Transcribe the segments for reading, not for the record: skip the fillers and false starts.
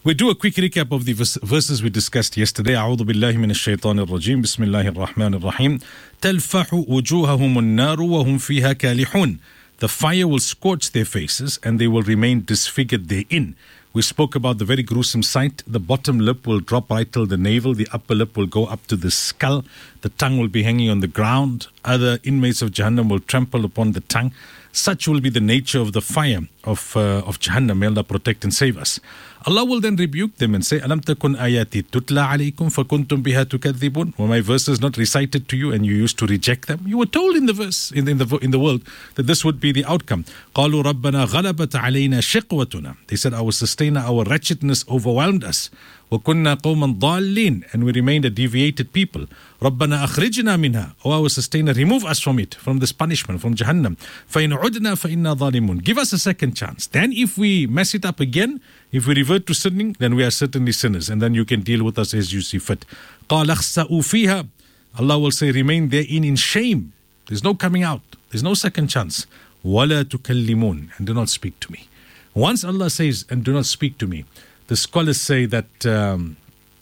We do a quick recap of the verses we discussed yesterday. أعوذ بالله من الشيطان الرجيم. بسم الله الرحمن الرحيم. تلفح وجوههم النار وهم فيها كالحون. The fire will scorch their faces and they will remain disfigured therein. We spoke about the very gruesome sight. The bottom lip will drop right till the navel. The upper lip will go up to the skull. The tongue will be hanging on the ground. Other inmates of Jahannam will trample upon the tongue. Such will be the nature of the fire of Jahannam. May Allah protect and save us. Allah will then rebuke them and say, Alam takun ayati tutla alaykum fakuntum biha tukadhibun. Were my verses not recited to you and you used to reject them? You were told in the verse, in the world, that this would be the outcome. قالوا ربنا غلبت علينا شقوتنا. They said, our sustainer, our wretchedness overwhelmed us. وكنا قوما ضالين, and we remained a deviated people. ربنا أخرجنا منها. Oh, our sustainer, remove us from it, from this punishment, from Jahannam. فإن عدنا فإنا ظالمون. Give us a second chance. Then if we mess it up again, if we revert to sinning, then we are certainly sinners, and then you can deal with us as you see fit. قال اخسأوا فيها. Allah will say, remain therein in shame. There's no coming out. There's no second chance. ولا تكلمون, and do not speak to me. Once Allah says, and do not speak to me, the scholars say that the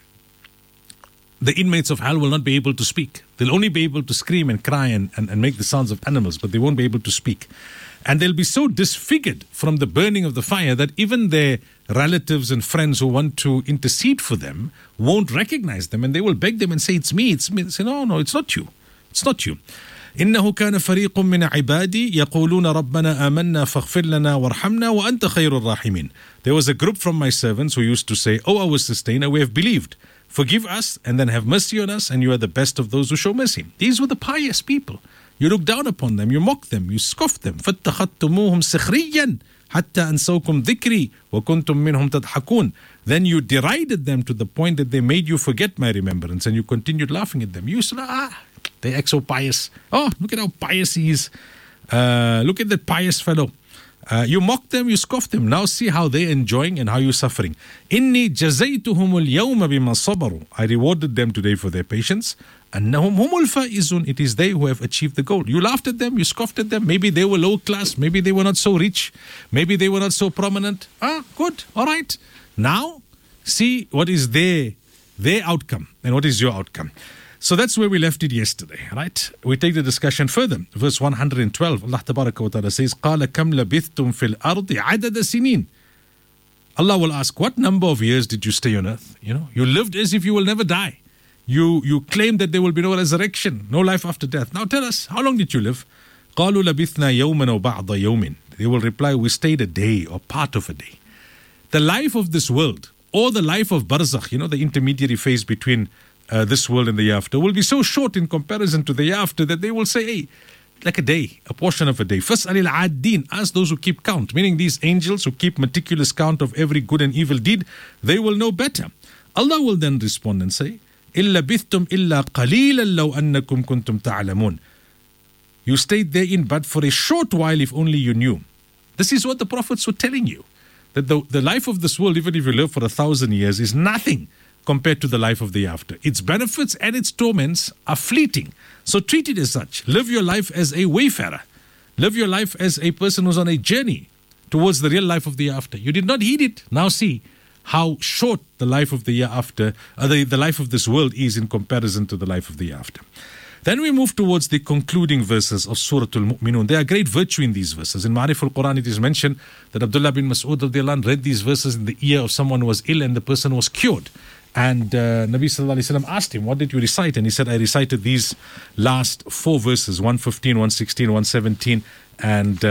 inmates of hell will not be able to speak. They'll only be able to scream and cry and make the sounds of animals, but they won't be able to speak. And they'll be so disfigured from the burning of the fire that even their relatives and friends who want to intercede for them won't recognize them, and they will beg them and say, it's me, it's me. They say, no, it's not you. It's not you. إنه كان فريق من عبادي يقولون ربنا آمنا فاغفر لنا وارحمنا وأنت خير الراحمين. There was a group from my servants who used to say, oh, our sustainer, we have believed. Forgive us and then have mercy on us, and you are the best of those who show mercy. These were the pious people. You look down upon them, you mock them, you scoff them. فاتخذتموهم سخريا حتى أنسوكم ذكري وكنتم منهم تضحكون. Then you derided them to the point that they made you forget my remembrance, and you continued laughing at them. You said, they act so pious. Oh, look at how pious he is. Look at that pious fellow. You mock them, you scoff them. Now see how they're enjoying and how you're suffering. إِنِّي جَزَيْتُهُمُ الْيَوْمَ بِمَا صَبَرُوا. I rewarded them today for their patience. أَنَّهُمْ هُمُ الْفَائِزُونَ. It is they who have achieved the goal. You laughed at them, you scoffed at them. Maybe they were low class. Maybe they were not so rich. Maybe they were not so prominent. Good. All right. Now, see what is their outcome and what is your outcome. So that's where we left it yesterday, right? We take the discussion further. Verse 112, Allah Tabaraka wa Ta'ala says, قَالَ كَمْ لَبِثْتُمْ فِي الْأَرْضِ عَدَدَ سِنِينَ. Allah will ask, what number of years did you stay on earth? You lived as if you will never die. You claim that there will be no resurrection, no life after death. Now tell us, how long did you live? قَالُوا لَبِثْنَا يَوْمًا وَبَعْضَ يَوْمٍ. They will reply, we stayed a day or part of a day. The life of this world, or the life of barzakh, the intermediary phase between this world and the after, will be so short in comparison to the after that they will say, hey, like a day, a portion of a day. فَاسْأَلِ الْعَادِّينَ. Ask those who keep count, meaning these angels who keep meticulous count of every good and evil deed, they will know better. Allah will then respond and say, إِلَّا بِثْتُمْ إِلَّا قَلِيلًا لَوْ أَنَّكُمْ كُنْتُمْ تَعْلَمُونَ. You stayed therein but for a short while if only you knew. This is what the prophets were telling you, that the life of this world, even if you live for 1,000 years, is nothing compared to the life of the after. Its benefits and its torments are fleeting. So treat it as such. Live your life as a wayfarer. Live your life as a person who's on a journey towards the real life of the after. You did not heed it. Now see how short the life of the year after, the life of this world is in comparison to the life of the after. Then we move towards the concluding verses of Surah Al-Mu'minun. There are great virtue in these verses. In Ma'arif al-Quran it is mentioned that Abdullah bin Mas'ud radiallahu anh read these verses in the ear of someone who was ill and the person was cured. And Nabi Sallallahu Alaihi Wasallam asked him, what did you recite? And he said, I recited these last four verses, 115, 116, 117, and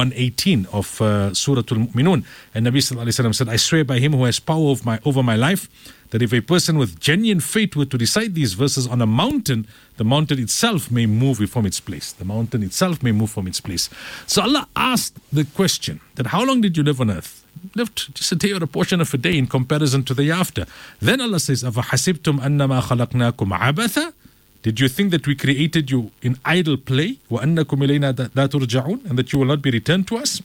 118 of Surah Al-Mu'minun. And Nabi Sallallahu Alaihi Wasallam said, I swear by him who has power over my life, that if a person with genuine faith were to recite these verses on a mountain, the mountain itself may move from its place. The mountain itself may move from its place. So Allah asked the question that how long did you live on earth? Lived just a day or a portion of a day in comparison to the after. Then Allah says, أَفَحَسِبْتُمْ أَنَّمَا خَلَقْنَاكُمْ عَبَثًا. Did you think that we created you in idle play? وَأَنَّكُمْ إِلَيْنَا لَا تُرْجَعُونَ. And that you will not be returned to us?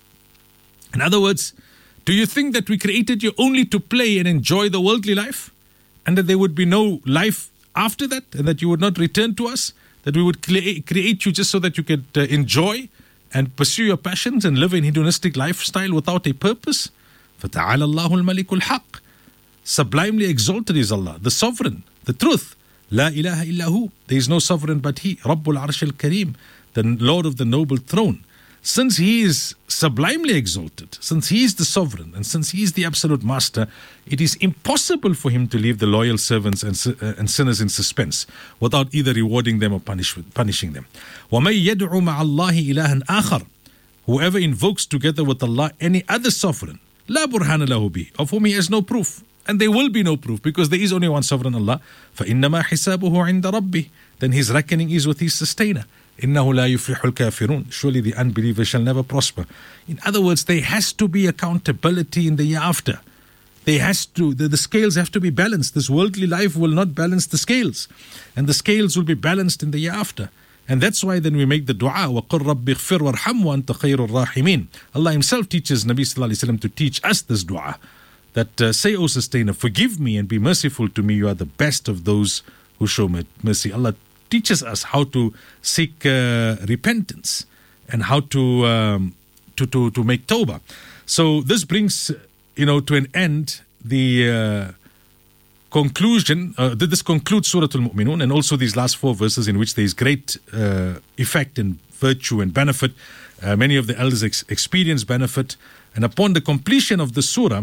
In other words, do you think that we created you only to play and enjoy the worldly life? And that there would be no life after that? And that you would not return to us? That we would create you just so that you could enjoy and pursue your passions and live an hedonistic lifestyle without a purpose? فَتَعَالَى اللَّهُ الْمَلِكُ الْحَقِّ. sublimely exalted is Allah, the sovereign, the truth. La ilaha illahu. There is no sovereign but He. Rabbul Arsh al-Kareem, the Lord of the noble throne. Since He is sublimely exalted, since He is the sovereign, and since He is the absolute master, it is impossible for Him to leave the loyal servants and sinners in suspense without either rewarding them or punishing them. وَمَن يَدْعُ مَعَ اللَّهِ إِلَهًا آخَرَ. Whoever invokes together with Allah any other sovereign, لَا بُرْهَانَ لَهُ بِهِ, of whom he has no proof. And there will be no proof because there is only one sovereign Allah. فَإِنَّمَا حِسَابُهُ عِنْدَ رَبِّهِ. Then his reckoning is with his sustainer. إِنَّهُ لَا يُفْلِحُ الْكَافِرُونَ. Surely the unbeliever shall never prosper. In other words, there has to be accountability in the year after. There has to, the scales have to be balanced. This worldly life will not balance the scales. And the scales will be balanced in the year after. And that's why then we make the dua, وَقُلْ رَبِّ اغْفِرْ وَارْحَمْ وَأَنْتَ خَيْرُ الرَّاحِمِينَ. Allah Himself teaches Nabi Sallallahu Alaihi Wasallam to teach us this dua. That say, O Sustainer, forgive me and be merciful to me. You are the best of those who show mercy. Allah teaches us how to seek repentance and how to make tawbah. So this brings, to an end the conclusion. This concludes Surah Al-Mu'minun and also these last 4 verses in which there is great effect and virtue and benefit. Many of the elders experience benefit. And upon the completion of the surah,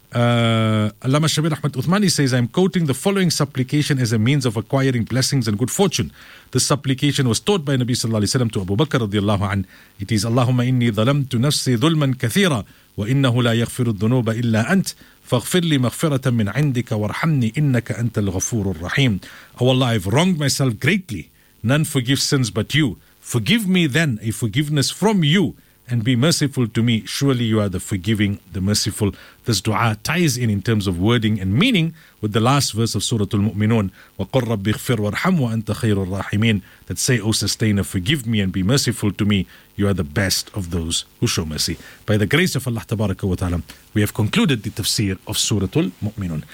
Allama Shabir Ahmad Uthmani says, I am quoting the following supplication as a means of acquiring blessings and good fortune. This supplication was taught by Nabi Sallallahu Alaihi Wasallam to Abu Bakr radiallahu an. It is, Allahumma inni dhalamtu nafsi dhulman kathira wa innahu la yaghfiru dhunuba illa ant faghfir li maghfiratan min indika warhamni innaka antal ghafurur rahim. Oh Allah, I have wronged myself greatly. None forgives sins but you. Forgive me then a forgiveness from you and be merciful to me. Surely you are the forgiving, the merciful. This dua ties in terms of wording and meaning with the last verse of Surah Al-Mu'minun. وَقُلْ رَبِّ اغْفِرْ وَارْحَمْ وَأَنْتَ خَيْرُ الرَّاحِمِينَ. That say, O Sustainer, forgive me and be merciful to me. You are the best of those who show mercy. By the grace of Allah Tabaraka wa Ta'ala, we have concluded the tafsir of Surah Al-Mu'minun.